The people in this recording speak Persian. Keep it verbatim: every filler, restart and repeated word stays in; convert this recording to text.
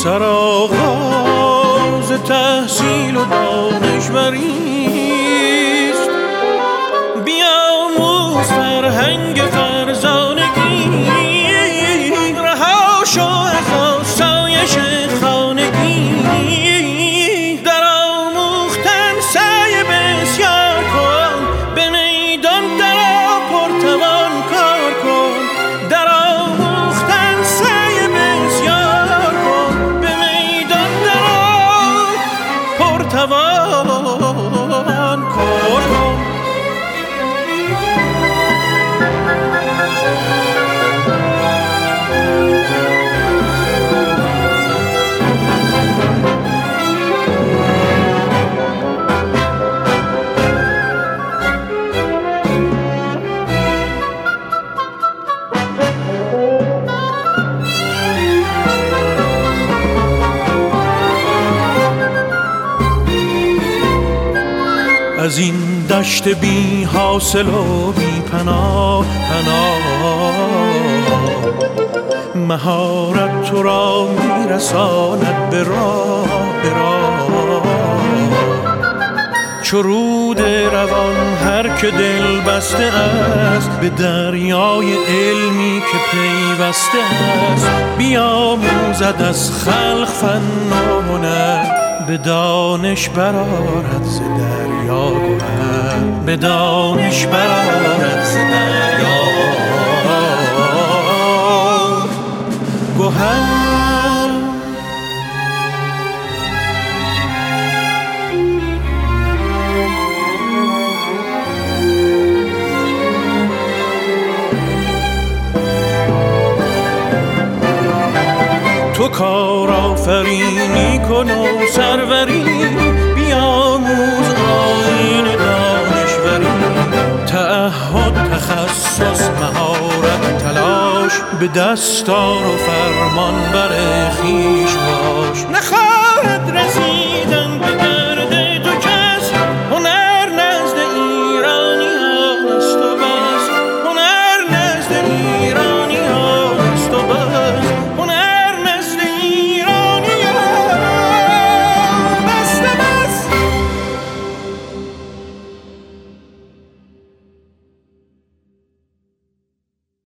سرآغاز تحصیل و دانشوریست. بیاموز فرهنگ فرزانگی، رها شو از آسایش خانگی. در آموختن سعی بسیار کن، به میدان درآ پرتوان کار کن. در آموختن سعی بسیار کن، به میدان درآ پرتوان کار کن. از این دشت بی حاصل و بی پناه پناه، مهارت تو را میرساند به راه به راه. چو رود روان هر که دل بسته است، به دریای علمی که پیوسته است. بیاموزد از خلق فن و هنر، به دانش برآرد ز دریا گهر. به دانش برآرد ز دریا گهر. تو کار آفرینی کن و سروری، بیاموز آیین دانشوری. تعهد، تخصص، مهارت، تلاش، به دستار و فرمان